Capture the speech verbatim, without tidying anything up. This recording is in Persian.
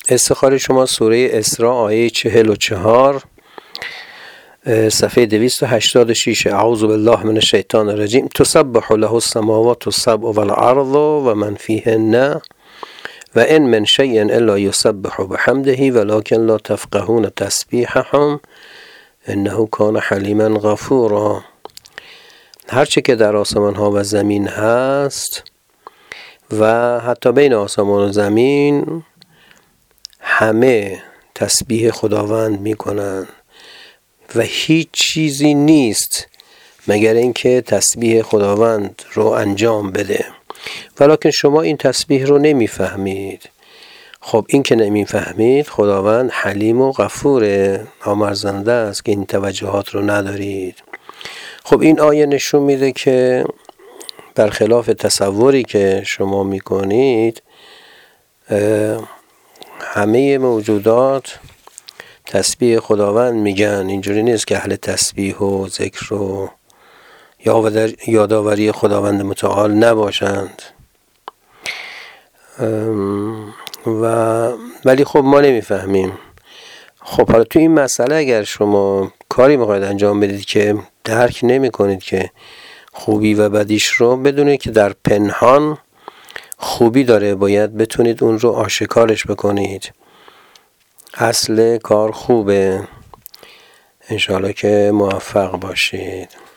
استخاره شما سوره اسراء آیه چهل و چهار صفحه دویست و هشتاد و شش. اعوذ بالله من الشیطان الرجیم. تسبح له السماوات السبع والارض و من فیهن و ان من شیء الا یسبح بحمده ولکن لا تفقهون تسبیحهم انه کان حلیما غفورا. هرچه که در آسمان ها و زمین هست و حتی بین آسمان و زمین همه تسبیح خداوند می کنند و هیچ چیزی نیست مگر اینکه تسبیح خداوند رو انجام بده، ولیکن شما این تسبیح رو نمیفهمید. خب این که نمیفهمید، خداوند حلیم و غفور آمرزنده است که این توجهات رو ندارید. خب این آیه نشون میده که برخلاف تصوری که شما میکنید همه موجودات تسبیح خداوند میگن. اینجوری نیست که اهل تسبیح و ذکر و یادآوری خداوند متعال نباشند. و ولی خب ما نمیفهمیم. خب حالا تو این مسئله اگر شما کاری میخواید انجام بدید که درک نمی کنید که خوبی و بدیش رو، بدونید که در پنهان خوبی داره، باید بتونید اون رو آشکارش بکنید. اصل کار خوبه. انشاءالله که موفق باشید.